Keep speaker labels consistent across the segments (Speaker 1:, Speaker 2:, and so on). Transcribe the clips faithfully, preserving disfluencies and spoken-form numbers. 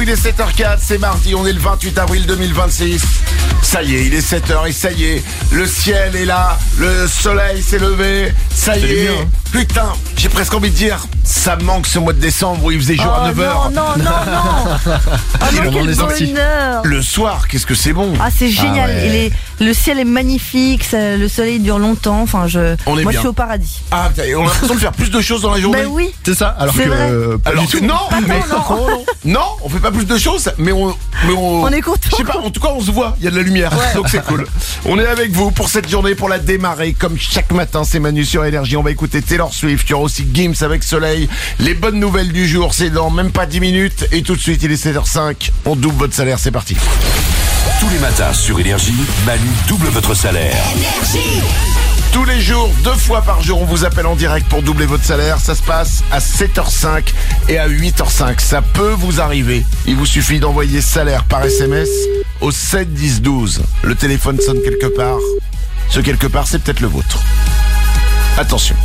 Speaker 1: il est sept heures quatre, c'est mardi, on est le vingt-huit avril deux mille vingt-six. Ça y est, il est sept heures et ça y est, le ciel est là, le soleil s'est levé, ça y est. Bien. Putain, j'ai presque envie de dire, ça me manque ce mois de décembre où il faisait jour
Speaker 2: oh,
Speaker 1: à neuf heures.
Speaker 2: Non, non, non, non. Ah non, quel bonheur.
Speaker 1: Le soir, qu'est-ce que c'est bon.
Speaker 2: Ah, c'est génial. Ah ouais. Et les, le ciel est magnifique, ça, le soleil dure longtemps. Enfin, je,
Speaker 1: on est
Speaker 2: moi,
Speaker 1: bien.
Speaker 2: je suis au paradis.
Speaker 1: Ah, on a l'impression de faire plus de choses dans la journée.
Speaker 2: Ben oui.
Speaker 3: C'est ça. Alors
Speaker 2: c'est
Speaker 3: que,
Speaker 2: vrai.
Speaker 3: Euh, pas
Speaker 1: alors
Speaker 3: du
Speaker 1: que
Speaker 3: tout.
Speaker 1: non,
Speaker 2: pas
Speaker 1: mais
Speaker 2: tant, non.
Speaker 1: non, non, on fait pas plus de choses, mais on, mais on,
Speaker 2: on est content.
Speaker 1: Je sais pas. En tout cas, on se voit. Il y a de la lumière, ouais. Donc c'est cool. On est avec vous pour cette journée, pour la démarrer. Comme chaque matin, c'est Manu sur Énergie. On va écouter Taylor Swift. Il y aura aussi Gims avec Soleil. Les bonnes nouvelles du jour, c'est dans même pas dix minutes. Et tout de suite, il est sept heures cinq. On double votre salaire. C'est parti.
Speaker 4: Tous les matins sur Énergie, Manu double votre salaire.
Speaker 1: Énergie. Tous les jours, deux fois par jour, on vous appelle en direct pour doubler votre salaire. Ça se passe à sept heures cinq et à huit heures cinq. Ça peut vous arriver. Il vous suffit d'envoyer salaire par S M S au sept dix douze. Le téléphone sonne quelque part. Ce quelque part, c'est peut-être le vôtre. Attention.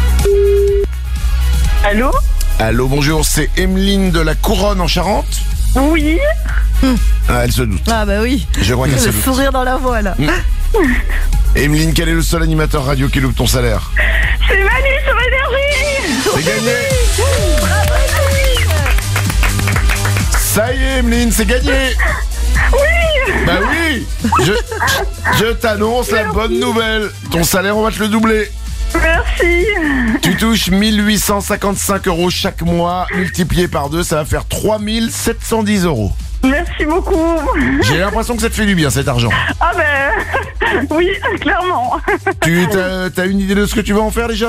Speaker 5: Allô ?
Speaker 1: Allô, bonjour, c'est Emeline de la Couronne en Charente ?
Speaker 5: Oui.
Speaker 1: Ah, elle se doute.
Speaker 2: Ah bah oui.
Speaker 1: Je crois qu'elle se
Speaker 2: le
Speaker 1: doute.
Speaker 2: sourire dans la voix là.
Speaker 1: Emeline, quel est le seul animateur radio qui loupe ton salaire ?
Speaker 5: C'est Manu sur Énergie.
Speaker 1: C'est gagné. Ça y est, Emeline, c'est gagné.
Speaker 5: Oui.
Speaker 1: Bah oui. Je, je t'annonce la bonne nouvelle. Ton salaire, on va te le doubler.
Speaker 5: Merci.
Speaker 1: Tu touches mille huit cent cinquante-cinq euros chaque mois, multiplié par deux, ça va faire trois mille sept cent dix euros.
Speaker 5: Merci beaucoup.
Speaker 1: J'ai l'impression que ça te fait du bien, cet argent.
Speaker 5: Ah ben, oui, clairement.
Speaker 1: Tu t'as, t'as une idée de ce que tu vas en faire déjà ?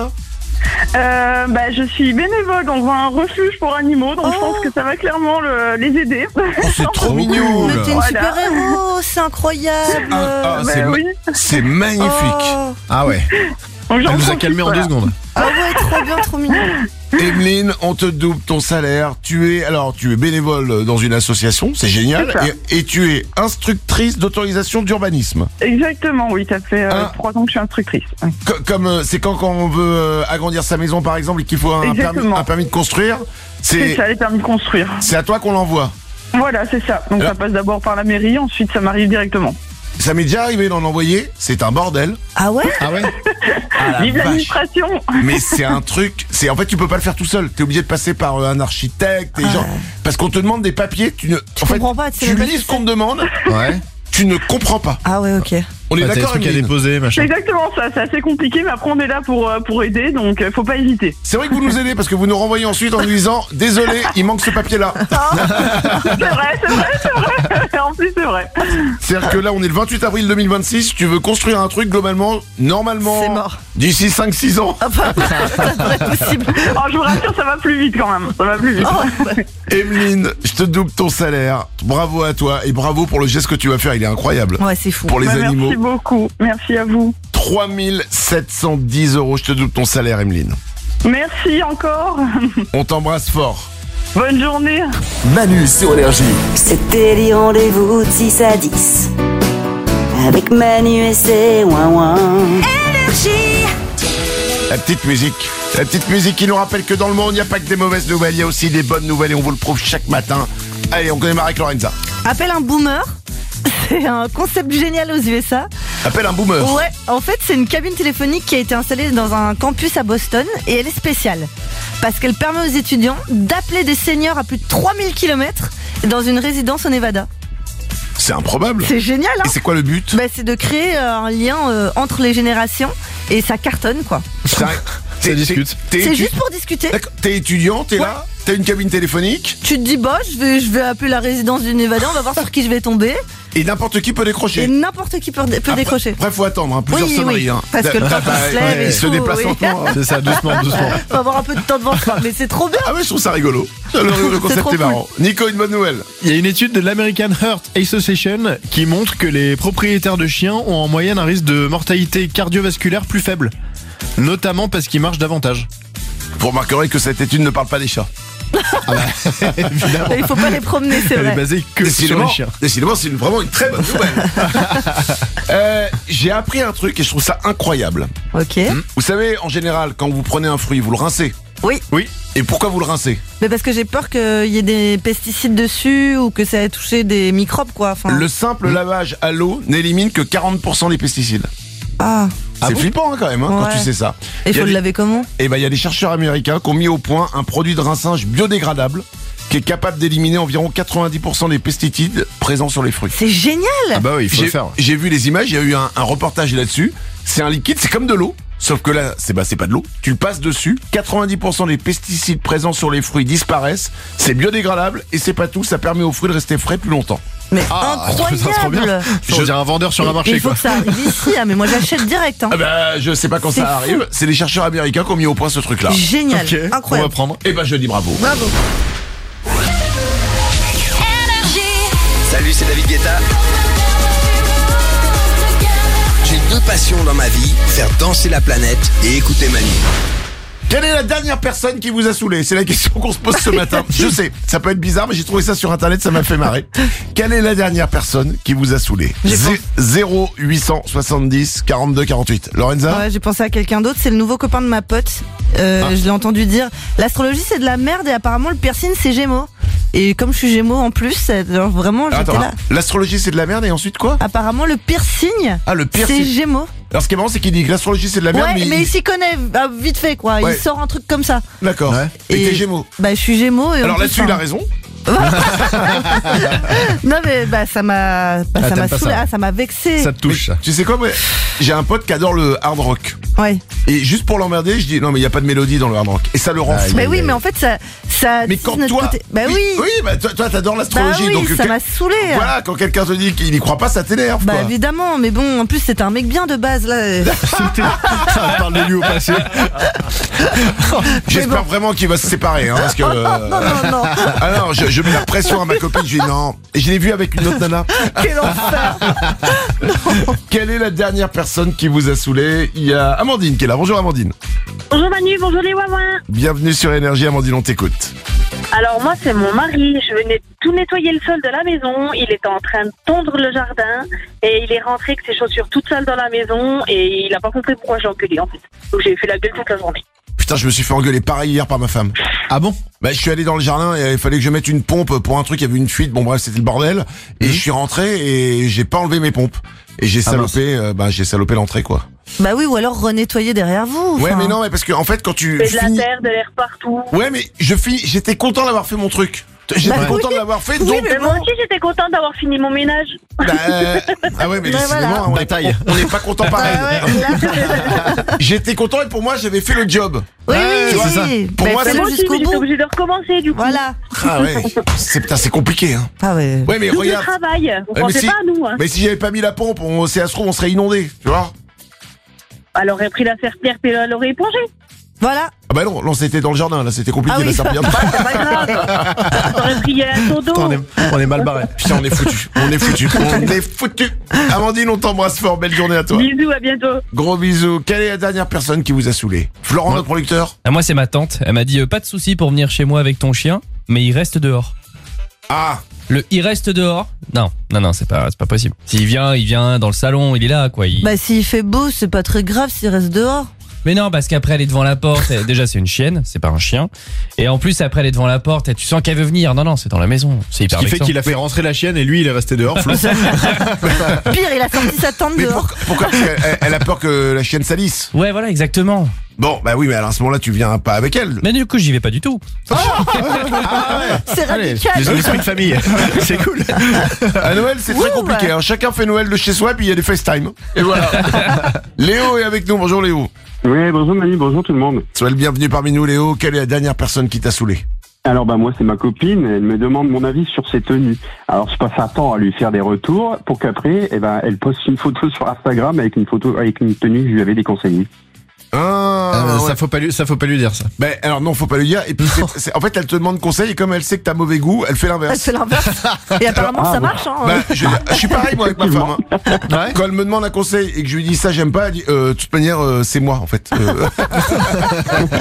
Speaker 5: Euh, bah, je suis bénévole dans un refuge pour animaux, donc oh. je pense que ça va clairement le, les aider.
Speaker 1: Oh, c'est trop mignon.
Speaker 2: Mais t'es une
Speaker 5: voilà.
Speaker 2: super héros, c'est incroyable.
Speaker 1: C'est, ah, ah,
Speaker 5: bah,
Speaker 1: c'est,
Speaker 5: oui.
Speaker 1: c'est magnifique.
Speaker 2: Oh.
Speaker 3: Ah ouais.
Speaker 5: Donc,
Speaker 3: elle nous a calmé
Speaker 5: voilà.
Speaker 3: en deux secondes.
Speaker 2: Ah ouais, trop bien, trop mignon.
Speaker 1: Emeline, on te double ton salaire. Tu es alors tu es bénévole dans une association, c'est génial, et, et tu es instructrice d'autorisation d'urbanisme.
Speaker 5: Exactement, oui, ça fait euh, trois ans que je suis instructrice.
Speaker 1: Co- comme euh, c'est quand quand on veut euh, agrandir sa maison par exemple et qu'il faut un permis, un permis de construire, c'est,
Speaker 5: c'est ça, les permis de construire.
Speaker 1: C'est à toi qu'on l'envoie.
Speaker 5: Voilà, c'est ça. Donc alors, ça passe d'abord par la mairie, ensuite ça m'arrive directement.
Speaker 1: Ça m'est déjà arrivé d'en envoyer, c'est un bordel.
Speaker 2: Ah ouais ?
Speaker 3: Ah ouais.
Speaker 1: Ah,
Speaker 5: Vive l'administration.
Speaker 1: Mais c'est un truc, c'est en fait tu peux pas le faire tout seul. T'es obligé de passer par euh, un architecte et ah. genre parce qu'on te demande des papiers, tu ne,
Speaker 2: tu
Speaker 1: en fait,
Speaker 2: comprends pas,
Speaker 1: tu lis ce qu'on te demande.
Speaker 3: Ouais.
Speaker 1: Tu ne comprends pas.
Speaker 2: Ah ouais, ok.
Speaker 1: On est
Speaker 3: ah,
Speaker 1: d'accord,
Speaker 3: Emeline. Déposer, machin.
Speaker 5: C'est exactement ça, c'est assez compliqué, mais après on est là pour, pour aider, donc euh, faut pas hésiter.
Speaker 1: C'est vrai que vous nous aidez parce que vous nous renvoyez ensuite en nous disant désolé, il manque ce papier-là.
Speaker 5: C'est vrai, c'est vrai, c'est vrai. En plus, c'est vrai.
Speaker 1: C'est-à-dire que là, on est le vingt-huit avril deux mille vingt-six. Tu veux construire un truc globalement, normalement,
Speaker 2: c'est mort.
Speaker 1: D'ici cinq six ans.
Speaker 2: Ah bah, ça devrait être possible.
Speaker 5: Oh, je vous rassure, ça va plus vite quand même. Ça va plus vite.
Speaker 2: Oh, ouais.
Speaker 1: Emeline, je te double ton salaire. Bravo à toi et bravo pour le geste que tu vas faire. Il est incroyable.
Speaker 2: Ouais, c'est fou.
Speaker 1: Pour les
Speaker 5: bah,
Speaker 1: animaux.
Speaker 5: Merci beaucoup. Merci à vous.
Speaker 1: trois mille sept cent dix euros. Je te double ton salaire, Emeline.
Speaker 5: Merci encore.
Speaker 1: On t'embrasse fort.
Speaker 5: Bonne journée.
Speaker 4: Manu sur Énergie.
Speaker 6: C'était les rendez-vous de six à dix. Avec Manu et ses ouin-ouin.
Speaker 2: Énergie.
Speaker 1: La petite musique. La petite musique qui nous rappelle que dans le monde, il n'y a pas que des mauvaises nouvelles, il y a aussi des bonnes nouvelles et on vous le prouve chaque matin. Allez, on démarre avec Lorenza.
Speaker 2: Appelle un boomer. C'est un concept génial aux U S A.
Speaker 1: Appelle un boomer.
Speaker 2: Ouais, en fait, c'est une cabine téléphonique qui a été installée dans un campus à Boston et elle est spéciale parce qu'elle permet aux étudiants d'appeler des seniors à plus de trois mille kilomètres dans une résidence au Nevada.
Speaker 1: C'est improbable.
Speaker 2: C'est génial, hein.
Speaker 1: Et c'est quoi le but ?
Speaker 2: Bah, c'est de créer euh, un lien euh, entre les générations et ça cartonne, quoi.
Speaker 1: Ça,
Speaker 3: ça discute.
Speaker 1: T'es, t'es
Speaker 2: c'est
Speaker 1: étu...
Speaker 2: juste pour discuter.
Speaker 1: D'accord. T'es étudiant, t'es ouais. là, t'as une cabine téléphonique.
Speaker 2: Tu te dis, bah, je vais, je vais appeler la résidence du Nevada, on va voir sur qui je vais tomber.
Speaker 1: Et n'importe qui peut décrocher.
Speaker 2: Et n'importe qui peut, peut après, décrocher.
Speaker 1: Après, faut attendre, hein, plusieurs
Speaker 2: oui,
Speaker 1: sonneries.
Speaker 2: Oui,
Speaker 1: hein.
Speaker 2: parce que le temps
Speaker 1: bah,
Speaker 2: se lève
Speaker 1: ouais,
Speaker 2: et
Speaker 1: se
Speaker 2: tout,
Speaker 1: déplace
Speaker 2: oui.
Speaker 1: lentement.
Speaker 3: C'est ça, doucement, doucement.
Speaker 2: Faut avoir un peu de temps devant soi, mais c'est trop bien.
Speaker 1: Ah ouais, je trouve ça rigolo. Le, le concept est, est marrant. Cool. Nico, une bonne nouvelle.
Speaker 3: Il y a une étude de l'American Heart Association qui montre que les propriétaires de chiens ont en moyenne un risque de mortalité cardiovasculaire plus faible. Notamment parce qu'ils marchent davantage.
Speaker 1: Vous remarquerez que cette étude ne parle pas des chats.
Speaker 3: Ah bah, évidemment.
Speaker 2: Il faut pas les promener, c'est vrai.
Speaker 3: Elle est basée que sur les chiens.
Speaker 1: Décidément, c'est une, vraiment une très bonne nouvelle. euh, j'ai appris un truc et je trouve ça incroyable.
Speaker 2: Ok.
Speaker 1: Vous savez, en général, quand vous prenez un fruit, vous le rincez.
Speaker 2: Oui.
Speaker 3: Oui.
Speaker 1: Et pourquoi vous le rincez?
Speaker 2: Mais parce que j'ai peur qu'il y ait des pesticides dessus ou que ça ait touché des microbes, quoi. Enfin...
Speaker 1: Le simple lavage à l'eau n'élimine que quarante pour cent des pesticides.
Speaker 2: Ah.
Speaker 1: C'est
Speaker 3: Ah bon
Speaker 1: flippant hein, quand même hein, quand
Speaker 2: Ouais.
Speaker 1: tu sais ça.
Speaker 2: Et il
Speaker 1: Y a
Speaker 2: faut le
Speaker 1: des-
Speaker 2: laver comment?
Speaker 1: Et ben il y a des chercheurs américains qui ont mis au point un produit de rinçage biodégradable qui est capable d'éliminer environ quatre-vingt-dix pour cent des pesticides présents sur les fruits.
Speaker 2: C'est génial.
Speaker 3: Ah bah oui, il faut
Speaker 1: J'ai
Speaker 3: le faire.
Speaker 1: j'ai vu les images, il y a eu un, un reportage là-dessus. C'est un liquide, c'est comme de l'eau. Sauf que là, c'est bah, c'est pas de l'eau. Tu le passes dessus, quatre-vingt-dix pour cent des pesticides présents sur les fruits disparaissent. C'est biodégradable et c'est pas tout, ça permet aux fruits de rester frais plus longtemps.
Speaker 2: Mais
Speaker 3: Ah, ça, c'est trop
Speaker 2: incroyable.
Speaker 3: bien.
Speaker 1: Je-
Speaker 3: Je dirais un vendeur sur un
Speaker 2: Mais
Speaker 3: marché
Speaker 2: il faut
Speaker 3: quoi.
Speaker 2: que ça arrive ici, hein, mais moi j'achète direct. Hein.
Speaker 1: Ah bah, je sais pas quand
Speaker 2: C'est
Speaker 1: ça
Speaker 2: fou.
Speaker 1: arrive. C'est les chercheurs américains qui ont mis au point ce truc-là.
Speaker 2: Génial,
Speaker 3: Ok, on va
Speaker 2: incroyable.
Speaker 3: prendre.
Speaker 1: Et ben je dis bravo.
Speaker 2: Bravo.
Speaker 7: Salut, c'est David Guetta. J'ai deux passions dans ma vie, faire danser la planète et écouter Manu.
Speaker 1: Quelle est la dernière personne qui vous a saoulé? C'est la question qu'on se pose ce matin. Je sais, ça peut être bizarre, mais j'ai trouvé ça sur internet, ça m'a fait marrer. Quelle est la dernière personne qui vous a saoulé?
Speaker 2: J'ai
Speaker 1: Zé- zéro huit cent soixante-dix quarante-deux quarante-huit. Lorenza?
Speaker 2: Ouais, j'ai pensé à quelqu'un d'autre, c'est le nouveau copain de ma pote. Euh,
Speaker 1: Ah.
Speaker 2: Je l'ai entendu dire, l'astrologie c'est de la merde et apparemment le piercing c'est Gémeaux. Et comme je suis Gémeaux en plus, c'est- genre, vraiment j'étais
Speaker 1: Attends,
Speaker 2: là.
Speaker 1: l'astrologie c'est de la merde et ensuite quoi?
Speaker 2: Apparemment le piercing,
Speaker 1: Ah, le pire
Speaker 2: c'est
Speaker 1: c'est...
Speaker 2: Gémeaux.
Speaker 1: Alors ce qui est marrant c'est qu'il dit que l'astrologie c'est de la merde,
Speaker 2: Ouais,
Speaker 1: mais,
Speaker 2: mais
Speaker 1: il-
Speaker 2: il s'y connaît bah, vite fait quoi.
Speaker 1: Ouais.
Speaker 2: Il sort un truc comme ça.
Speaker 1: D'accord.
Speaker 3: Ouais.
Speaker 1: Et,
Speaker 2: Et-
Speaker 1: t'es Gémeaux.
Speaker 2: Bah je suis Gémeaux et en
Speaker 1: Alors
Speaker 2: plus,
Speaker 1: là-dessus il a
Speaker 2: enfin,
Speaker 1: raison.
Speaker 2: Non mais bah ça m'a bah,
Speaker 3: Ah,
Speaker 2: ça
Speaker 3: t'aimes
Speaker 2: m'a
Speaker 3: pas
Speaker 2: saoulé,
Speaker 3: ça.
Speaker 2: ah, ça m'a vexé.
Speaker 3: Ça te touche. ça.
Speaker 1: Tu sais quoi, moi, j'ai un pote qui adore le hard rock.
Speaker 2: Ouais.
Speaker 1: Et juste pour l'emmerder, je dis non mais il y a pas de mélodie dans le hard rock. Et ça le rend
Speaker 3: Aïe,
Speaker 1: fou.
Speaker 2: Mais oui, mais en fait ça ça
Speaker 1: Mais
Speaker 2: attise
Speaker 1: quand
Speaker 2: notre
Speaker 1: toi,
Speaker 2: côté. Bah oui.
Speaker 1: oui, bah toi, toi t'adores
Speaker 2: Bah
Speaker 1: l'astrologie,
Speaker 2: oui,
Speaker 1: donc
Speaker 2: ça
Speaker 1: quel-
Speaker 2: m'a saoulé.
Speaker 1: voilà, quand quelqu'un te dit qu'il y croit pas, ça t'énerve.
Speaker 2: Bah
Speaker 1: quoi.
Speaker 2: évidemment, mais bon, en plus c'était un mec bien de base là.
Speaker 3: Ah, parle de lui au passé.
Speaker 1: J'espère
Speaker 2: mais bon.
Speaker 1: vraiment qu'il va se séparer, hein, parce que. euh,
Speaker 2: Non non non,
Speaker 1: Ah non, je, je mets la pression à ma copine, je dis non. Et je l'ai vu avec une autre nana.
Speaker 2: quel enfer.
Speaker 1: Quelle est la dernière personne qui vous a saoulé? Il y a Amandine qui est là. Bonjour Amandine.
Speaker 5: Bonjour Manu, bonjour les Wawins.
Speaker 1: Bienvenue sur Énergie, Amandine, on t'écoute.
Speaker 5: Alors moi c'est mon mari, je venais tout nettoyer le sol de la maison, il était en train de tondre le jardin et il est rentré avec ses chaussures toutes sales dans la maison et il a pas compris pourquoi j'ai enculé en fait. Donc j'ai fait la gueule toute la journée.
Speaker 1: Putain, je me suis fait engueuler pareil hier par ma femme.
Speaker 3: Ah bon?
Speaker 1: Bah, je suis allé dans le jardin et il fallait que je mette une pompe pour un truc, il y avait une fuite, bon bref, c'était le bordel. Et je suis rentré et j'ai pas enlevé mes pompes. Et j'ai
Speaker 3: Ah,
Speaker 1: salopé, euh, bah j'ai salopé l'entrée quoi.
Speaker 2: Bah oui, ou alors renettoyer derrière vous.
Speaker 1: Ouais
Speaker 2: enfin.
Speaker 1: mais non, mais parce que en fait quand tu
Speaker 5: C'est de la
Speaker 1: finis...
Speaker 5: terre, de l'air partout.
Speaker 1: Ouais mais je finis, j'étais content d'avoir fait mon truc. J'étais
Speaker 2: Bah,
Speaker 1: content
Speaker 2: oui.
Speaker 1: de l'avoir fait,
Speaker 2: Oui,
Speaker 1: donc...
Speaker 2: mais
Speaker 5: Mais moi aussi j'étais contente d'avoir fini mon ménage.
Speaker 1: Bah, euh, ah ouais mais
Speaker 2: Ouais,
Speaker 1: décidément,
Speaker 2: voilà.
Speaker 1: on est-
Speaker 3: Bataille.
Speaker 1: on n'est pas content
Speaker 2: Ouais,
Speaker 1: pareil.
Speaker 2: ouais, là-
Speaker 1: J'étais content et pour moi j'avais fait le job.
Speaker 2: Oui,
Speaker 3: Ouais,
Speaker 2: oui,
Speaker 3: c'est ça.
Speaker 2: oui.
Speaker 1: Pour
Speaker 2: Bah,
Speaker 1: moi,
Speaker 5: Mais
Speaker 2: fais-le
Speaker 5: moi aussi
Speaker 2: jusqu'au
Speaker 5: mais j'étais
Speaker 2: bout.
Speaker 5: obligée de recommencer du coup.
Speaker 2: Voilà.
Speaker 1: Ah ouais, c'est putain, c'est compliqué hein.
Speaker 2: Ah ouais.
Speaker 1: Ouais mais
Speaker 5: Tout le
Speaker 1: regarde,
Speaker 5: travail, vous
Speaker 1: mais
Speaker 5: pensez
Speaker 1: si-
Speaker 5: pas à nous hein.
Speaker 1: mais si j'avais pas mis la pompe, on, si ça se trouve on serait inondé, tu vois.
Speaker 5: Elle aurait pris la serpillère puis elle aurait épongé.
Speaker 2: Voilà.
Speaker 1: Ah bah non, non c'était dans le jardin là, c'était compliqué
Speaker 2: Ah oui.
Speaker 1: la serpillière.
Speaker 5: C'est pas grave. T'aurais pris un seau d'eau.
Speaker 3: On est, on est mal barré.
Speaker 1: Putain, on est foutu, on est foutu, on est foutu. Amandine, on t'embrasse fort, belle journée à toi.
Speaker 5: Bisous, à bientôt.
Speaker 1: Gros bisous. Quelle est la dernière personne qui vous a saoulé? Florent,
Speaker 8: Moi.
Speaker 1: notre producteur.
Speaker 8: Ah, moi, c'est ma tante. Elle m'a dit euh, pas de souci pour venir chez moi avec ton chien, mais il reste dehors.
Speaker 1: Ah,
Speaker 8: Le il reste dehors? Non, non, non, c'est pas, c'est pas possible. S'il vient, il vient dans le salon, il est là, quoi. il-
Speaker 2: Bah s'il fait beau, c'est pas très grave s'il reste dehors.
Speaker 8: Mais non, parce qu'après elle est devant la porte. elle- Déjà, c'est une chienne, c'est pas un chien. Et en plus, après elle est devant la porte, et tu sens qu'elle veut venir. Non, non, c'est dans la maison. C'est
Speaker 3: Ce
Speaker 8: hyper
Speaker 3: qui fait
Speaker 8: vexant.
Speaker 3: qu'il a fait rentrer la chienne et lui il est resté dehors. Flo.
Speaker 2: Pire, il a sorti sa tente
Speaker 1: mais
Speaker 2: dehors.
Speaker 1: pourquoi, pourquoi Parce qu'elle- elle a peur que la chienne salisse.
Speaker 8: Ouais, voilà, exactement.
Speaker 1: Bon, bah oui, mais alors à ce moment-là, tu viens pas avec elle.
Speaker 8: Mais du coup, j'y vais pas du tout.
Speaker 2: C'est
Speaker 3: Allez,
Speaker 2: radical.
Speaker 3: l'esprit de famille. C'est cool.
Speaker 1: À Noël, c'est très
Speaker 2: Ouh,
Speaker 1: compliqué.
Speaker 2: ouais.
Speaker 1: hein. Chacun fait Noël de chez soi, puis il y a des FaceTime. Et voilà. Léo est avec nous. Bonjour Léo.
Speaker 9: Oui, bonjour Manu, bonjour tout le monde.
Speaker 1: Sois le bienvenu parmi nous, Léo. Quelle est la dernière personne qui t'a saoulé?
Speaker 9: Alors bah moi c'est ma copine, elle me demande mon avis sur ses tenues. Alors je passe un temps à lui faire des retours pour qu'après, eh ben, elle poste une photo sur Instagram avec une photo avec une tenue que je lui avais déconseillée.
Speaker 1: Ah,
Speaker 3: Euh,
Speaker 1: ouais.
Speaker 3: Ça faut pas lui, ça faut pas lui dire ça.
Speaker 1: Ben alors non, faut pas lui dire. Et puis c'est- c'est- en fait, elle te demande conseil et comme elle sait que t'as mauvais goût, elle fait
Speaker 2: Elle
Speaker 1: l'inverse.
Speaker 2: fait l'inverse. Et apparemment
Speaker 9: Ah,
Speaker 2: ça
Speaker 9: bon.
Speaker 2: marche. Hein.
Speaker 1: Bah, je, je suis pareil moi avec ma femme. hein.
Speaker 3: Ouais.
Speaker 1: Quand elle me demande un conseil et que je lui dis ça j'aime pas, elle dit euh, de toute manière euh, c'est moi en fait. Euh,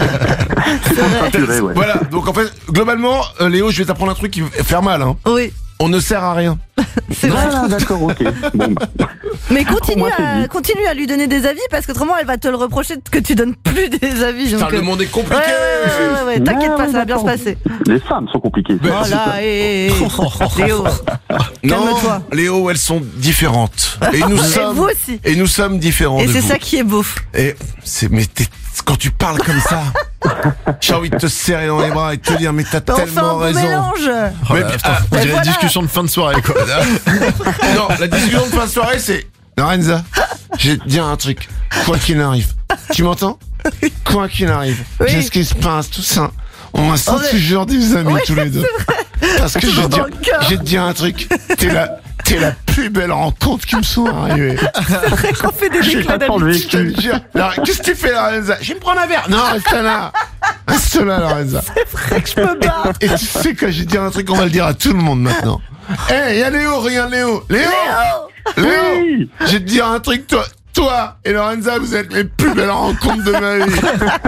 Speaker 9: Rassuré, ouais.
Speaker 1: Voilà. Donc en fait globalement, euh, Léo, je vais t'apprendre un truc qui va faire mal. Hein.
Speaker 2: Oui.
Speaker 1: on ne sert à rien.
Speaker 2: C'est vrai.
Speaker 9: Ah, d'accord, ok. Bon, bah.
Speaker 2: Mais continue
Speaker 9: Moi, c'est
Speaker 2: à,
Speaker 9: dit.
Speaker 2: continue à lui donner des avis parce qu'autrement elle va te le reprocher que tu donnes plus des avis.
Speaker 1: Putain,
Speaker 2: donc,
Speaker 1: le
Speaker 2: euh,
Speaker 1: monde est
Speaker 2: Ouais,
Speaker 1: compliqué.
Speaker 2: ouais, ouais, ouais, ouais, t'inquiète
Speaker 9: Ouais,
Speaker 2: pas,
Speaker 9: ouais,
Speaker 2: ça va bien se
Speaker 9: d'accord.
Speaker 2: passer.
Speaker 9: Les femmes sont compliquées.
Speaker 1: Mais-
Speaker 2: Oh là, hé, hé, hé. Léo.
Speaker 1: Non,
Speaker 2: Calme-toi.
Speaker 1: Léo, elles sont différentes. Et nous
Speaker 2: Et
Speaker 1: sommes,
Speaker 2: vous aussi.
Speaker 1: et nous sommes différents
Speaker 2: Et
Speaker 1: de
Speaker 2: c'est
Speaker 1: vous.
Speaker 2: ça qui est beau.
Speaker 1: Et c'est, mais t'es- quand tu parles comme ça, j'ai envie de te serrer dans les bras et de te dire, mais t'as
Speaker 2: On fait un
Speaker 1: tellement
Speaker 2: beau
Speaker 1: raison.
Speaker 2: mélange.
Speaker 3: Oh
Speaker 1: Mais-
Speaker 3: là, putain,
Speaker 1: ah,
Speaker 3: on
Speaker 2: mais
Speaker 3: dirait
Speaker 2: voilà.
Speaker 3: une discussion de fin de soirée, quoi.
Speaker 1: Non, la discussion de fin de soirée, c'est Lorenza, je vais te dire un truc. Quoi qu'il arrive, tu m'entends? Quoi qu'il arrive,
Speaker 2: Oui.
Speaker 1: qu'est-ce qui se passe, tout ça? On reste
Speaker 2: On est-
Speaker 1: toujours des amis
Speaker 2: Oui,
Speaker 1: tous les deux. Parce que je vais,
Speaker 2: Toujours
Speaker 1: te dire,
Speaker 2: dans le cœur.
Speaker 1: je vais te dire un truc. T'es la, t'es la plus belle rencontre qui me soit arrivée.
Speaker 2: On fait des
Speaker 1: J'ai
Speaker 2: éclats
Speaker 9: pas le
Speaker 2: d'habitude.
Speaker 1: Je te le jure. Alors, qu'est-ce que tu fais, Lorenza? Je vais me prendre un verre. Non, reste là. Reste là, Lorenza.
Speaker 2: Je me barre.
Speaker 1: Et tu sais que je vais te dire un truc, on va le dire à tout le monde maintenant. Eh, hey, y'a Léo, regarde Léo. Léo! Léo!
Speaker 9: Oui.
Speaker 1: Je vais te dire un truc, toi. Toi et Lorenza, vous êtes les plus belles rencontres de ma vie.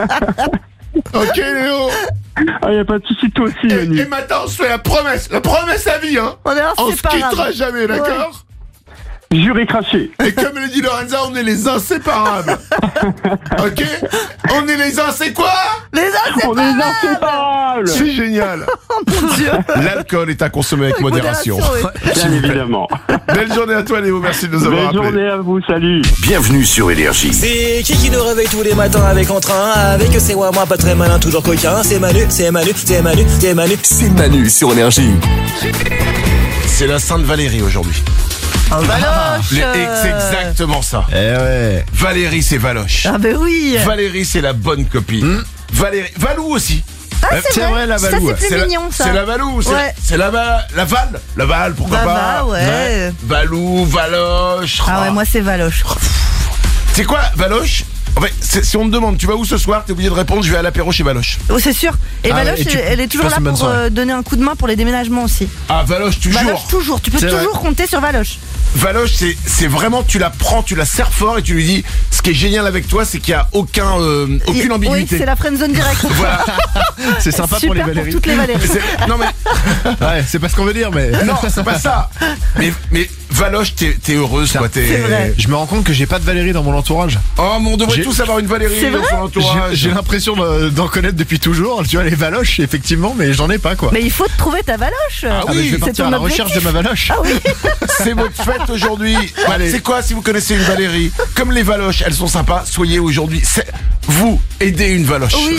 Speaker 1: Ok, Léo?
Speaker 9: Ah, y a pas de souci, toi aussi,
Speaker 1: Et,
Speaker 9: Manu.
Speaker 1: et maintenant, on se fait la promesse. La promesse à vie, hein.
Speaker 2: On est
Speaker 1: On se quittera
Speaker 2: inséparables.
Speaker 1: jamais, d'accord?
Speaker 9: Juré craché.
Speaker 1: Et comme le dit Lorenza, on est les inséparables. Ok? On est les insé quoi?
Speaker 2: Les
Speaker 9: On est inséparables.
Speaker 1: C'est génial.
Speaker 2: Mon Dieu.
Speaker 1: L'alcool est à consommer avec modération.
Speaker 2: oui.
Speaker 9: Bien évidemment.
Speaker 1: Belle journée à toi, Léo. Merci de nous avoir
Speaker 9: Belle
Speaker 1: appelés.
Speaker 9: journée à vous, salut.
Speaker 4: Bienvenue sur Énergie.
Speaker 10: C'est qui qui nous réveille tous les matins avec entrain? Avec c'est moi, moi pas très malin, toujours coquin. C'est Manu, c'est Manu, c'est Manu, c'est Manu.
Speaker 4: C'est Manu sur Énergie.
Speaker 1: C'est la Sainte Valérie aujourd'hui.
Speaker 2: Un valoche.
Speaker 1: Les- et C'est exactement ça.
Speaker 3: Eh ouais.
Speaker 1: Valérie, c'est Valoche.
Speaker 2: Ah ben oui.
Speaker 1: Valérie, c'est la bonne copine. Valérie, Valou aussi.
Speaker 2: Ah, c'est
Speaker 3: C'est vrai, la
Speaker 2: Ça
Speaker 3: Valou.
Speaker 2: c'est plus
Speaker 1: la-
Speaker 2: mignon ça.
Speaker 1: C'est la Valou. C'est
Speaker 2: Ouais.
Speaker 1: c'est la, Va- la Val. La Val, pourquoi
Speaker 2: Bah,
Speaker 1: pas.
Speaker 2: bah, ouais.
Speaker 1: Valou, Valoche.
Speaker 2: Ah ouais, moi c'est valoche.
Speaker 1: C'est quoi, Valoche? En fait, c'est- si on me demande, tu vas où ce soir? T'es obligé de répondre, je vais à l'apéro chez Valoche.
Speaker 2: Oh, c'est sûr. Et
Speaker 3: Ah,
Speaker 2: Valoche,
Speaker 3: et tu
Speaker 2: elle, elle est toujours
Speaker 3: passes
Speaker 2: là
Speaker 3: une bonne
Speaker 2: pour
Speaker 3: soirée.
Speaker 2: euh, donner un coup de main pour les déménagements aussi.
Speaker 1: Ah, Valoche, toujours.
Speaker 2: Valoche, toujours. Tu peux
Speaker 3: C'est
Speaker 2: toujours
Speaker 3: vrai.
Speaker 2: compter sur Valoche.
Speaker 1: Valoche, c'est, c'est vraiment, tu la prends, tu la serres fort et tu lui dis, ce qui est génial avec toi, c'est qu'il n'y a aucun, euh, aucune
Speaker 2: Oui,
Speaker 1: ambiguïté.
Speaker 2: c'est la friendzone directe.
Speaker 1: Voilà.
Speaker 3: C'est sympa pour les
Speaker 2: Super
Speaker 3: Valérie.
Speaker 2: toutes les Valéries.
Speaker 1: C'est- non mais,
Speaker 3: Ouais, c'est pas ce qu'on veut dire, mais.
Speaker 1: non, c'est pas ça. Mais, mais Valoche, t'es, t'es heureuse, quoi. T'es...
Speaker 2: C'est vrai.
Speaker 3: Je me rends compte que j'ai pas de Valérie dans mon entourage.
Speaker 1: Oh, mais on devrait
Speaker 3: J'ai-
Speaker 1: tous avoir une Valérie
Speaker 2: C'est
Speaker 1: dans
Speaker 2: vrai
Speaker 1: son
Speaker 3: J'ai
Speaker 1: entourage.
Speaker 3: j'ai l'impression de- d'en connaître depuis toujours. Tu vois, les Valoches, effectivement, mais j'en ai pas, quoi.
Speaker 2: Mais il faut trouver ta Valoche.
Speaker 1: Ah
Speaker 3: Ah, mais
Speaker 1: oui,
Speaker 3: je vais
Speaker 2: c'est
Speaker 3: partir
Speaker 2: ton
Speaker 3: à la recherche de
Speaker 2: objectif.
Speaker 3: ma Valoche.
Speaker 2: Ah oui.
Speaker 1: C'est votre fête aujourd'hui. Bah,
Speaker 3: Allez.
Speaker 1: c'est quoi si vous connaissez une Valérie? Comme les Valoches, elles sont sympas. Soyez aujourd'hui, c'est vous aidez une Valoche.
Speaker 2: Oui.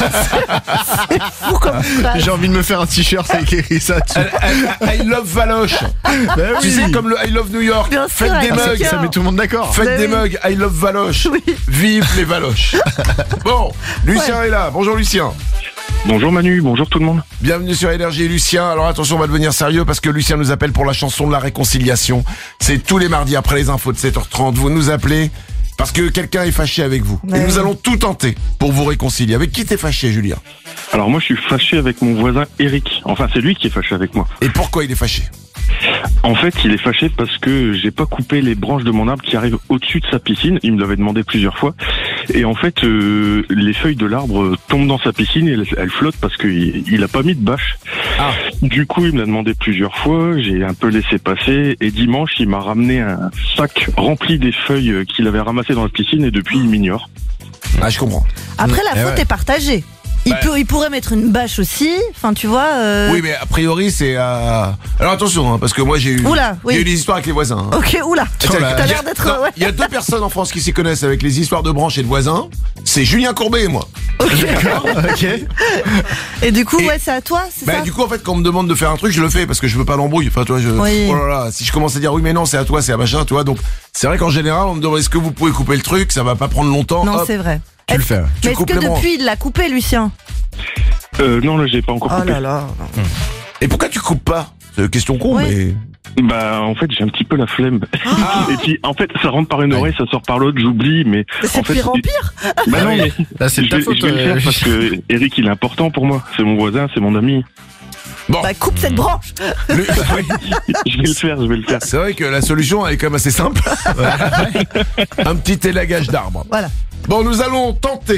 Speaker 2: C'est fou comme phrase.
Speaker 3: J'ai envie de me faire un t-shirt avec écrit ça dessus.
Speaker 1: Elle- elle- I love Valoche.
Speaker 3: Bah
Speaker 1: Tu
Speaker 3: oui.
Speaker 1: sais, comme le I love New York.
Speaker 2: Bien sûr,
Speaker 1: Faites des
Speaker 2: avec
Speaker 1: mugs.
Speaker 2: le
Speaker 3: Ça met tout le monde d'accord.
Speaker 1: Faites
Speaker 2: Bah
Speaker 1: des
Speaker 2: oui.
Speaker 1: mugs, I love Valoche.
Speaker 2: Oui.
Speaker 1: Vive les Valoches. Bon, Lucien est là. Bonjour Lucien.
Speaker 9: Bonjour Manu, bonjour tout le monde.
Speaker 1: Bienvenue sur Énergie Lucien. Alors attention, on va devenir sérieux parce que Lucien nous appelle pour la chanson de la réconciliation. C'est tous les mardis après les infos de sept heures trente. Vous nous appelez parce que quelqu'un est fâché avec vous. Et
Speaker 2: Ouais.
Speaker 1: nous allons tout tenter pour vous réconcilier. Avec qui t'es fâché, Julien?
Speaker 9: Alors moi je suis fâché avec mon voisin Eric. Enfin c'est lui qui est fâché avec moi.
Speaker 1: Et pourquoi il est fâché?
Speaker 9: En fait il est fâché parce que j'ai pas coupé les branches de mon arbre qui arrivent au-dessus de sa piscine. Il me l'avait demandé plusieurs fois. Et en fait euh, les feuilles de l'arbre tombent dans sa piscine et elles, elles flottent parce qu'il il a pas mis de bâche.
Speaker 1: Ah.
Speaker 9: Du coup il me l'a demandé plusieurs fois. J'ai un peu laissé passer. Et dimanche il m'a ramené un sac rempli des feuilles qu'il avait ramassées dans la piscine et depuis il m'ignore.
Speaker 1: Ah, je comprends.
Speaker 2: Après, la
Speaker 3: Eh
Speaker 2: faute
Speaker 3: ouais.
Speaker 2: est partagée. Il,
Speaker 1: Bah.
Speaker 2: peut, il pourrait mettre une bâche aussi. Enfin, tu vois. euh,
Speaker 1: Oui, mais a priori, c'est... euh, Alors attention, hein, parce que moi, j'ai eu...
Speaker 2: Oula, oui.
Speaker 1: Il y a eu des histoires avec les voisins. hein.
Speaker 2: Ok, oula.
Speaker 3: Oh là.
Speaker 2: T'as
Speaker 1: Il y a-
Speaker 2: l'air d'être.
Speaker 1: non,
Speaker 2: Ouais.
Speaker 1: Il y a deux personnes en France qui s'y connaissent avec les histoires de branches et de voisins. C'est Julien Courbet et moi.
Speaker 3: Ok.
Speaker 2: Et du coup,
Speaker 1: Et-
Speaker 2: ouais, c'est à toi, c'est
Speaker 1: Bah,
Speaker 2: ça
Speaker 1: du coup, en fait, quand on me demande de faire un truc, je le fais parce que je veux pas l'embrouille. Enfin, toi, je.
Speaker 2: Oui.
Speaker 1: Oh là là, si je commence à dire oui, mais non, c'est à toi, c'est à machin, tu vois. Donc, c'est vrai qu'en général, on me demande est-ce que vous pouvez couper le truc, ça va pas prendre longtemps.
Speaker 2: Non,
Speaker 1: hop.
Speaker 2: c'est vrai.
Speaker 3: Tu le
Speaker 2: Est-ce-
Speaker 3: fais. ouais.
Speaker 1: Tu
Speaker 2: Mais est-ce
Speaker 1: coupes
Speaker 2: que
Speaker 1: les branches.
Speaker 2: depuis, il l'a coupé, Lucien?
Speaker 9: Euh, non là j'ai pas encore
Speaker 2: Oh
Speaker 9: coupé.
Speaker 2: là là.
Speaker 1: Et pourquoi tu coupes pas? C'est une question con,
Speaker 2: Oui.
Speaker 1: mais.
Speaker 9: Bah en fait j'ai un petit peu la flemme.
Speaker 2: Ah.
Speaker 9: Et puis en fait ça rentre par une oreille, ça sort par l'autre, j'oublie, mais
Speaker 2: C'est
Speaker 9: en
Speaker 2: de
Speaker 9: fait,
Speaker 2: pire en pire.
Speaker 9: bah non mais
Speaker 3: Là, c'est
Speaker 9: je
Speaker 3: de ta
Speaker 9: vais,
Speaker 3: faute.
Speaker 9: je vais le
Speaker 3: euh,
Speaker 9: faire parce que Eric il est important pour moi, c'est mon voisin, c'est mon ami.
Speaker 1: Bon,
Speaker 2: Bah, coupe cette branche.
Speaker 1: le- oui.
Speaker 9: Je vais le faire, je vais le faire.
Speaker 1: C'est vrai que la solution, elle est quand même assez simple. Un petit élagage d'arbres.
Speaker 2: Voilà.
Speaker 1: Bon, nous allons tenter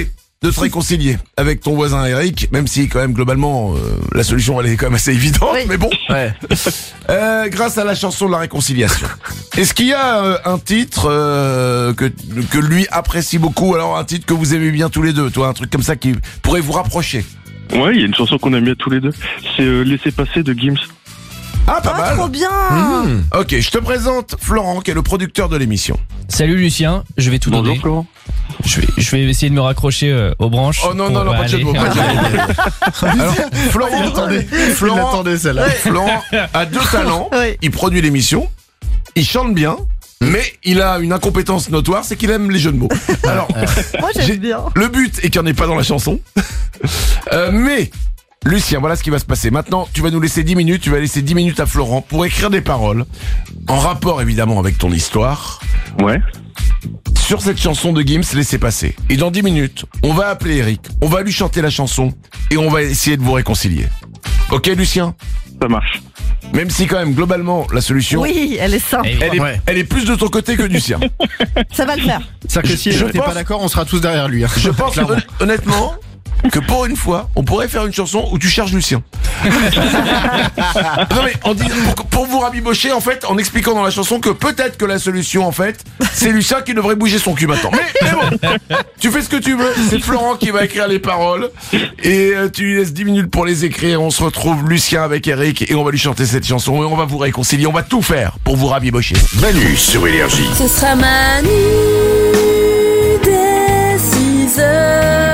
Speaker 1: de te réconcilier avec ton voisin Eric, même si quand même globalement euh, la solution elle est quand même assez évidente,
Speaker 2: Oui.
Speaker 1: mais bon.
Speaker 3: Ouais.
Speaker 1: Euh, grâce à la chanson de la réconciliation. Est-ce qu'il y a euh, un titre euh, que que lui apprécie beaucoup, alors un titre que vous aimez bien tous les deux, toi, un truc comme ça qui pourrait vous rapprocher?
Speaker 9: Ouais, il y a une chanson qu'on aime bien tous les deux. C'est euh, Laissez passer de Gims.
Speaker 1: Ah, pas
Speaker 2: Ah,
Speaker 1: mal.
Speaker 2: trop bien.
Speaker 1: Mmh. Ok, je te présente Florent, qui est le producteur de l'émission.
Speaker 8: Salut Lucien, je vais tout
Speaker 9: Bonjour
Speaker 8: donner.
Speaker 9: Florent.
Speaker 8: Je vais, je vais essayer de me raccrocher euh, aux branches.
Speaker 1: Oh non,
Speaker 8: pour-
Speaker 1: non, non,
Speaker 8: bah,
Speaker 1: pas de jeu de mots,
Speaker 8: allez.
Speaker 1: pas de jeu de mots. Alors, Florent,
Speaker 3: Il l'attendait. Il
Speaker 1: Florent,
Speaker 3: l'attendait, celle-là.
Speaker 1: Florent a deux talents.
Speaker 2: Oui.
Speaker 1: Il produit l'émission, il chante bien, mais il a une incompétence notoire, c'est qu'il aime les jeux de mots. Alors,
Speaker 2: Moi,
Speaker 1: j'ai-
Speaker 2: j'aime bien.
Speaker 1: le but est qu'il n'y en ait pas dans la chanson. Euh, mais, Lucien, voilà ce qui va se passer. Maintenant, tu vas nous laisser dix minutes, tu vas laisser dix minutes à Florent pour écrire des paroles, en rapport évidemment avec ton histoire,
Speaker 9: Ouais.
Speaker 1: sur cette chanson de Gims, Laissez passer. Et dans dix minutes, on va appeler Eric, on va lui chanter la chanson, et on va essayer de vous réconcilier. Ok, Lucien?
Speaker 9: Ça marche.
Speaker 1: Même si quand même, globalement, la solution,
Speaker 2: Oui, elle est simple.
Speaker 8: Eh oui.
Speaker 1: elle, est,
Speaker 3: Ouais.
Speaker 1: elle est plus de ton côté que du sien.
Speaker 2: Ça va le faire.
Speaker 3: C'est-à-dire que si
Speaker 1: Je
Speaker 3: Eric n'est
Speaker 1: pense-
Speaker 3: pas d'accord, on sera tous derrière lui. hein.
Speaker 1: Je pense
Speaker 3: Clairement.
Speaker 1: hon- honnêtement que pour une fois, on pourrait faire une chanson où tu charges Lucien. Non mais on dit, pour, pour vous rabibocher en fait, en expliquant dans la chanson que peut-être que la solution en fait, c'est Lucien qui devrait bouger son cul maintenant. Mais, mais bon, tu fais ce que tu veux. C'est Florent qui va écrire les paroles et euh, tu lui laisses dix minutes pour les écrire. On se retrouve Lucien avec Eric et on va lui chanter cette chanson et on va vous réconcilier. On va tout faire pour vous rabibocher.
Speaker 4: Manu sur Énergie.
Speaker 6: Ce sera Manu dès six heures.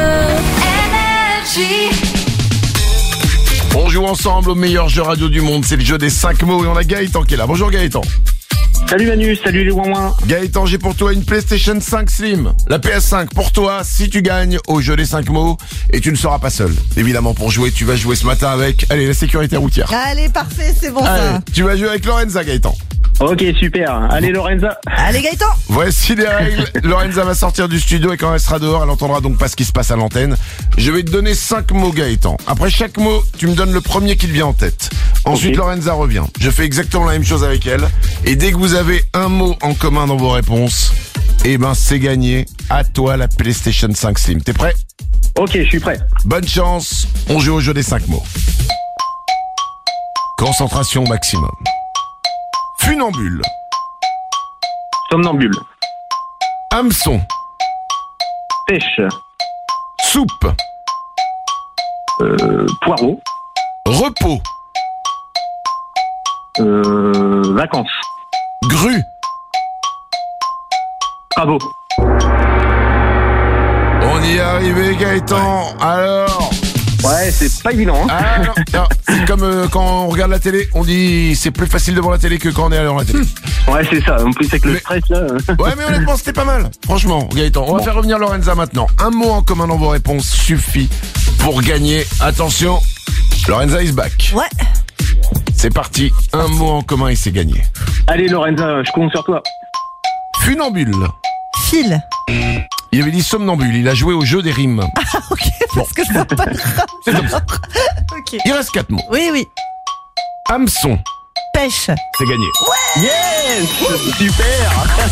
Speaker 1: On joue ensemble au meilleur jeu radio du monde. C'est le jeu des cinq mots et on a Gaëtan qui est là. Bonjour Gaëtan.
Speaker 5: Salut Manu, salut les ouin
Speaker 1: Gaëtan, j'ai pour toi une PlayStation cinq Slim. La P S cinq pour toi si tu gagnes au jeu des cinq mots. Et tu ne seras pas seul. Évidemment, pour jouer, tu vas jouer ce matin avec, allez, la sécurité routière.
Speaker 2: Allez, parfait, c'est bon
Speaker 1: Allez,
Speaker 2: ça.
Speaker 1: tu vas jouer avec Lorenza, Gaëtan.
Speaker 5: Ok, super. Allez Lorenza.
Speaker 2: Allez, Gaëtan.
Speaker 1: Voici les règles. Lorenza va sortir du studio et quand elle sera dehors, elle entendra donc pas ce qui se passe à l'antenne. Je vais te donner cinq mots, Gaëtan. Après chaque mot, tu me donnes le premier qui te vient en tête. Ensuite,
Speaker 5: Ok.
Speaker 1: Lorenza revient. Je fais exactement la même chose avec elle. Et dès que vous avez un mot en commun dans vos réponses, eh ben, c'est gagné. À toi, la PlayStation cinq Slim. T'es prêt?
Speaker 5: Ok, je suis prêt.
Speaker 1: Bonne chance. On joue au jeu des cinq mots. Concentration maximum. Funambule.
Speaker 5: Somnambule.
Speaker 1: Hameçon.
Speaker 5: Pêche.
Speaker 1: Soupe.
Speaker 5: Euh, poireau.
Speaker 1: Repos.
Speaker 5: Euh, vacances.
Speaker 1: Grue.
Speaker 5: Travaux.
Speaker 1: On y est arrivé, Gaëtan. Alors,
Speaker 5: Ouais, c'est pas évident. Hein.
Speaker 1: ah, non, non, c'est comme euh, quand on regarde la télé, on dit c'est plus facile devant la télé que quand on est devant la télé.
Speaker 5: Ouais, c'est ça. En plus avec le
Speaker 1: Mais-
Speaker 5: stress là. euh.
Speaker 1: Ouais, mais honnêtement, c'était pas mal. Franchement, Gaëtan. On va faire revenir Lorenza maintenant. Un mot en commun dans vos réponses suffit pour gagner. Attention, Lorenza is back.
Speaker 2: Ouais.
Speaker 1: C'est parti. Un mot en commun et c'est gagné.
Speaker 5: Allez Lorenza, je compte sur toi.
Speaker 1: Funambule.
Speaker 2: File.
Speaker 1: Il avait dit somnambule. Il a joué au jeu des rimes.
Speaker 2: Ok, parce que je vois pas le
Speaker 1: C'est comme ça.
Speaker 2: Ok.
Speaker 1: Il reste quatre mots.
Speaker 2: Oui, oui.
Speaker 1: Hameçon.
Speaker 2: Pêche.
Speaker 1: C'est gagné.
Speaker 5: Yes, super.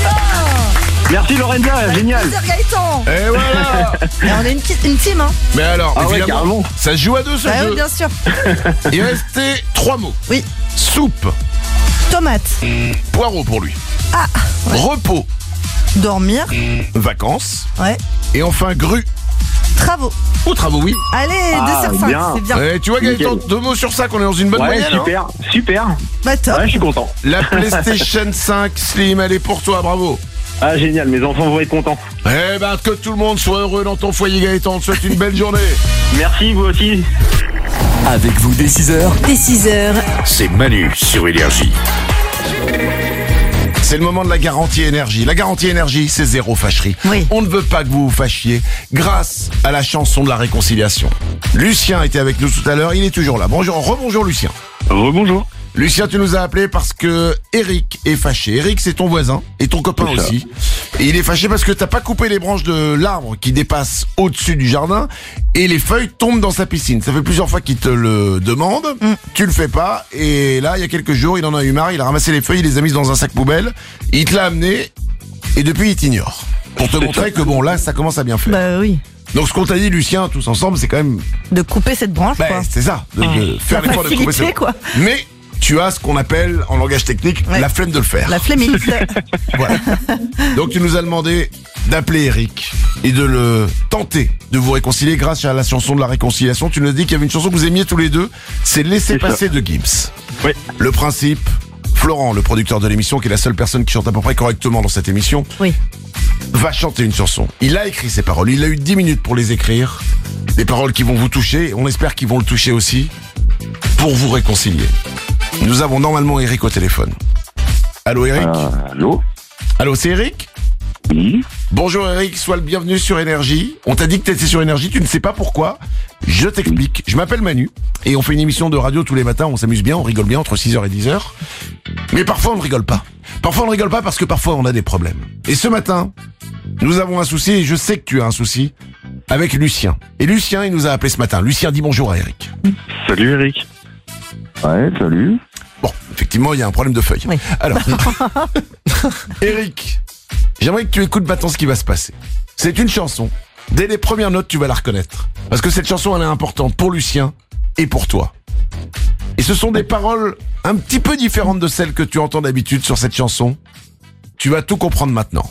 Speaker 5: Merci Lorenza, génial.
Speaker 2: Plaisir, Gaëtan.
Speaker 1: Et voilà.
Speaker 2: Et on est une, petite- une team, hein.
Speaker 1: Mais alors,
Speaker 5: Ah ouais,
Speaker 1: évidemment,
Speaker 5: carrément.
Speaker 1: ça se joue à deux ce
Speaker 2: Bah
Speaker 1: jeu.
Speaker 2: oui, bien sûr.
Speaker 1: Il restait trois mots.
Speaker 2: Oui.
Speaker 1: Soupe.
Speaker 2: Tomate.
Speaker 1: Poireau pour lui.
Speaker 2: Ah.
Speaker 1: Repos.
Speaker 2: Dormir.
Speaker 1: Vacances.
Speaker 2: Ouais.
Speaker 1: Et enfin, grue.
Speaker 2: Travaux.
Speaker 1: Ou travaux, oui.
Speaker 2: Allez,
Speaker 5: Ah,
Speaker 2: deux sur cinq,
Speaker 5: bien.
Speaker 2: c'est bien.
Speaker 1: Eh, tu vois, Gaëtan,
Speaker 5: Nickel.
Speaker 1: deux mots sur cinq, on est dans une bonne
Speaker 5: Ouais,
Speaker 1: moyenne. hein.
Speaker 5: super, super.
Speaker 2: Bah top.
Speaker 5: Ouais, je suis content.
Speaker 1: La PlayStation cinq Slim, elle est pour toi, bravo.
Speaker 5: Ah génial, mes enfants vont être contents.
Speaker 1: Eh ben, que tout le monde soit heureux dans ton foyer, Gaëtan. On te souhaite une belle journée.
Speaker 5: Merci vous aussi.
Speaker 4: Avec vous dès six heures,
Speaker 6: Dès six heures,
Speaker 4: c'est Manu sur Énergie.
Speaker 1: C'est le moment de la garantie énergie. La garantie énergie, c'est zéro fâcherie.
Speaker 2: Oui.
Speaker 1: On ne veut pas que vous vous fâchiez grâce à la chanson de la réconciliation. Lucien était avec nous tout à l'heure, il est toujours là. Bonjour, rebonjour Lucien.
Speaker 9: Rebonjour.
Speaker 1: Lucien, tu nous as appelé parce que Eric est fâché. Eric, c'est ton voisin et ton copain
Speaker 9: C'est ça.
Speaker 1: aussi. Et il est fâché parce que t'as pas coupé les branches de l'arbre qui dépasse au-dessus du jardin et les feuilles tombent dans sa piscine. Ça fait plusieurs fois qu'il te le demande.
Speaker 2: Mm.
Speaker 1: Tu le fais pas. Et là, il y a quelques jours, il en a eu marre. Il a ramassé les feuilles, il les a mises dans un sac poubelle. Il te l'a amené et depuis, il t'ignore. Pour te montrer que bon, là, ça commence à bien faire.
Speaker 2: Bah oui.
Speaker 1: Donc ce qu'on t'a dit, Lucien, tous ensemble, c'est quand même...
Speaker 2: De couper cette branche,
Speaker 1: Bah,
Speaker 2: quoi.
Speaker 1: c'est ça, de, de faire
Speaker 2: La
Speaker 1: l'effort de couper
Speaker 2: facilité,
Speaker 1: cette
Speaker 2: quoi.
Speaker 1: Mais tu as ce qu'on appelle, en langage technique,
Speaker 2: Ouais.
Speaker 1: la flemme de le faire.
Speaker 2: La flémite.
Speaker 1: Voilà. Donc tu nous as demandé d'appeler Eric et de le tenter de vous réconcilier grâce à la chanson de la réconciliation. Tu nous as dit qu'il y avait une chanson que vous aimiez tous les deux, c'est Laissez
Speaker 9: C'est
Speaker 1: passer de Gims.
Speaker 9: Oui.
Speaker 1: Le principe, Florent, le producteur de l'émission, qui est la seule personne qui chante à peu près correctement dans cette émission,
Speaker 2: Oui.
Speaker 1: va chanter une chanson. Il a écrit ses paroles, il a eu dix minutes pour les écrire, des paroles qui vont vous toucher, on espère qu'ils vont le toucher aussi, pour vous réconcilier. Nous avons normalement Eric au téléphone. Allô Eric ?
Speaker 9: Euh, allô?
Speaker 1: Allô, c'est Eric ?
Speaker 9: Oui.
Speaker 1: Bonjour Eric, sois le bienvenu sur Énergie. On t'a dit que t'étais sur Énergie, tu ne sais pas pourquoi. Je t'explique. Je m'appelle Manu et on fait une émission de radio tous les matins, on s'amuse bien, on rigole bien entre six heures et dix heures. Mais parfois on ne rigole pas. Parfois on ne rigole pas parce que parfois on a des problèmes. Et ce matin, nous avons un souci et je sais que tu as un souci avec Lucien. Et Lucien, il nous a appelé ce matin. Lucien dit bonjour à Eric.
Speaker 9: Salut Eric. Ouais, salut.
Speaker 1: Bon, effectivement, il y a un problème de feuille.
Speaker 2: Oui.
Speaker 1: Alors, Eric, j'aimerais que tu écoutes maintenant ce qui va se passer. C'est une chanson. Dès les premières notes, tu vas la reconnaître. Parce que cette chanson, elle est importante pour Lucien et pour toi. Et ce sont des paroles un petit peu différentes de celles que tu entends d'habitude sur cette chanson. Tu vas tout comprendre maintenant.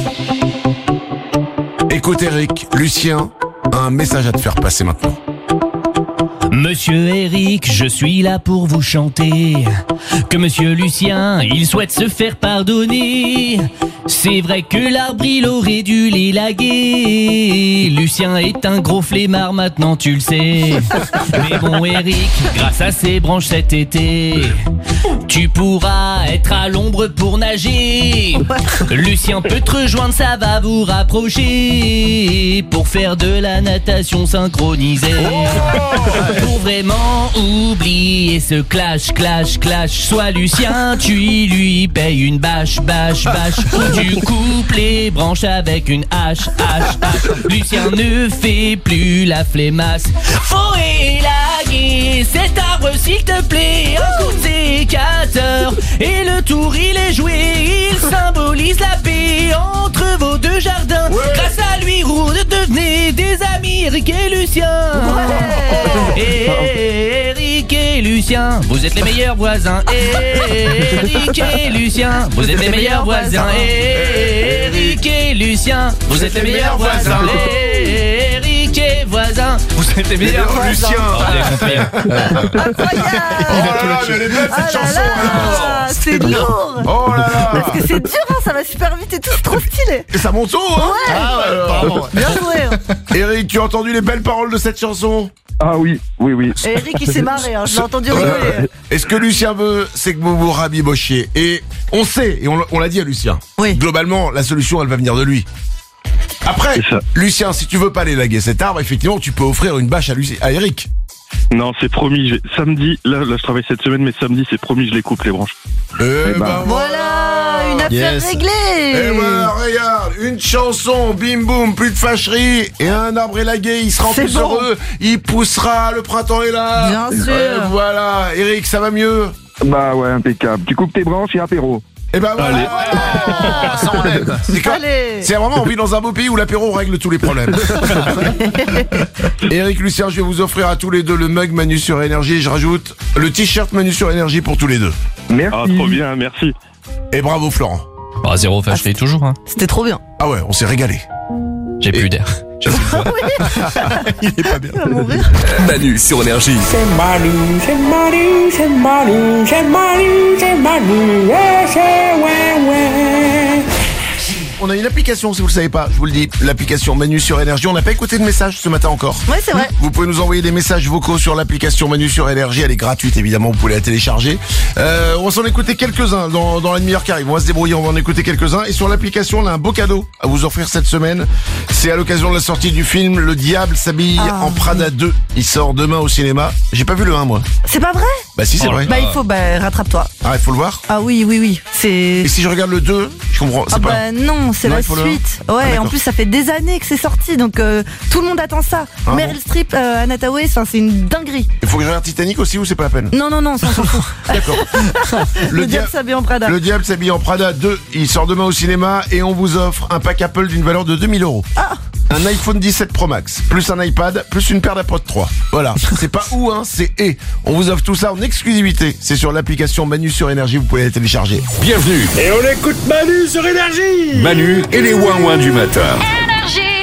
Speaker 1: Écoute Eric, Lucien a un message à te faire passer maintenant.
Speaker 11: Monsieur Eric, je suis là pour vous chanter que Monsieur Lucien, il souhaite se faire pardonner. C'est vrai que l'arbre, il aurait dû l'élaguer. Lucien est un gros flemmard, maintenant tu le sais. Mais bon Eric, grâce à ses branches cet été, tu pourras être à l'ombre pour nager. Lucien peut te rejoindre, ça va vous rapprocher pour faire de la natation synchronisée. Pour vraiment oublier ce clash, clash, clash, soit Lucien, tu lui payes une bâche, bâche, bâche, ou tu coupes les branches avec une hache, hache, hache. Lucien ne fait plus la flemmasse. Faut élaguer cet arbre s'il te plaît, un coup de sécateur et le tour il est joué. Il symbolise la paix entre vos deux jardins. Grâce à lui, vous devenez des amis, Eric et Lucien. Eric et Lucien, vous êtes les meilleurs voisins. Eric et Lucien, vous êtes les meilleurs voisins. Eric et Lucien, vous êtes les meilleurs voisins. Eric et voisins, vous êtes les meilleurs voisins.
Speaker 1: Lucien.
Speaker 11: Oh, vous avez compris, hein.
Speaker 2: Incroyable.
Speaker 1: Oh là là, mais elle est belle
Speaker 2: Ah
Speaker 1: cette
Speaker 2: là
Speaker 1: chanson.
Speaker 2: là,
Speaker 1: alors.
Speaker 2: c'est lourd.
Speaker 1: Oh là là.
Speaker 2: Parce que c'est dur, hein, ça va super vite et tout, c'est trop stylé.
Speaker 1: Et ça monte haut, hein.
Speaker 2: Ouais.
Speaker 1: Ah ouais, alors.
Speaker 2: Bien joué.
Speaker 1: Eric, tu as entendu les belles paroles de cette chanson?
Speaker 9: Ah oui, oui, oui.
Speaker 2: Et Eric, il s'est marré, hein, je l'ai entendu
Speaker 1: Ouais.
Speaker 2: rigoler.
Speaker 1: Et ce que Lucien veut, c'est que vous vous rabibochiez. Et on sait, et on, l'a- on l'a dit à Lucien,
Speaker 2: Oui.
Speaker 1: globalement, la solution, elle va venir de lui. Après,
Speaker 9: C'est ça.
Speaker 1: Lucien, si tu veux pas aller laguer cet arbre, effectivement, tu peux offrir une bâche à, Lucie, à Eric.
Speaker 9: Non, c'est promis. j'ai- Samedi, là, là, je travaille cette semaine, mais samedi, c'est promis, je les coupe les branches.
Speaker 1: Eh
Speaker 9: ben,
Speaker 1: ben
Speaker 2: Voilà, une affaire
Speaker 3: Yes.
Speaker 2: réglée.
Speaker 1: Et voilà, regarde, une chanson, bim boum, plus de fâcherie, et un arbre élagué, il sera en
Speaker 2: C'est
Speaker 1: plus
Speaker 2: bon.
Speaker 1: heureux, il poussera, le printemps est là.
Speaker 2: Bien sûr.
Speaker 1: Et voilà, Eric, ça va mieux?
Speaker 9: Bah ouais, impeccable. Tu coupes tes branches et apéro.
Speaker 1: Et ben voilà.
Speaker 3: Ah, ça enlève.
Speaker 1: C'est quand-
Speaker 2: Allez.
Speaker 1: c'est vraiment, on vit dans un beau pays où l'apéro règle tous les problèmes. Eric, Lucien, je vais vous offrir à tous les deux le mug Manu sur Énergie, et je rajoute le t-shirt Manu sur Énergie pour tous les deux.
Speaker 9: Merci. Ah, trop bien, merci.
Speaker 1: Et bravo Florent.
Speaker 8: Bah, zéro fâcherie toujours, hein.
Speaker 2: C'était trop bien.
Speaker 1: Ah ouais, on s'est régalé.
Speaker 8: J'ai plus d'air. J'ai plus de voix.
Speaker 1: Il est pas bien.
Speaker 2: Il va mourir.
Speaker 4: Manu sur Énergie.
Speaker 12: C'est Manu, c'est Manu, c'est Manu, c'est Manu, c'est Manu, ouais, c'est ouais, ouais.
Speaker 1: On a une application, si vous le savez pas, je vous le dis, l'application Manu sur Énergie. On n'a pas écouté de message ce matin encore.
Speaker 2: Ouais, c'est vrai.
Speaker 1: Vous pouvez nous envoyer des messages vocaux sur l'application Manu sur Énergie. Elle est gratuite, évidemment, vous pouvez la télécharger. Euh, on va s'en écouter quelques-uns dans, dans la demi-heure qui arrive. On va se débrouiller, on va en écouter quelques-uns. Et sur l'application, on a un beau cadeau à vous offrir cette semaine. C'est à l'occasion de la sortie du film Le Diable s'habille
Speaker 2: Ah,
Speaker 1: en Prada deux. Il sort demain au cinéma. J'ai pas vu le un, moi.
Speaker 2: C'est pas vrai?
Speaker 1: Bah si, c'est
Speaker 8: Oh
Speaker 1: vrai.
Speaker 2: Bah, il faut, bah, rattrape-toi.
Speaker 1: Ah, il faut le voir.
Speaker 2: Ah oui, oui, oui. C'est.
Speaker 1: Et si je regarde le deux, je comprends. C'est
Speaker 2: Ah
Speaker 1: pas...
Speaker 2: bah non, c'est
Speaker 1: Non,
Speaker 2: la
Speaker 1: il faut le-
Speaker 2: suite.
Speaker 1: Ah,
Speaker 2: Ouais,
Speaker 1: d'accord.
Speaker 2: en plus ça fait des années que c'est sorti, donc euh, tout le monde attend ça.
Speaker 1: Ah
Speaker 2: Meryl
Speaker 1: bon
Speaker 2: Streep, euh, Anna Thaoué, enfin, c'est une dinguerie.
Speaker 1: Il faut que je regarde Titanic aussi ou c'est pas la peine?
Speaker 2: Non, non, non, ça, on s'en fout.
Speaker 1: D'accord.
Speaker 2: Le,
Speaker 1: dia-
Speaker 2: diable s'habille en Prada.
Speaker 1: Le Diable s'habille en Prada deux, il sort demain au cinéma et on vous offre un pack Apple d'une valeur de deux mille euros.
Speaker 2: Ah,
Speaker 1: un iPhone dix-sept Pro Max, plus un iPad, plus une paire d'AirPods trois. Voilà, c'est pas ou, hein, c'est et. On vous offre tout ça en exclusivité. C'est sur l'application Manu sur Énergie, vous pouvez la télécharger.
Speaker 4: Bienvenue.
Speaker 12: Et on écoute Manu sur Énergie.
Speaker 4: Manu et les ouin-ouin du matin.
Speaker 13: Énergie.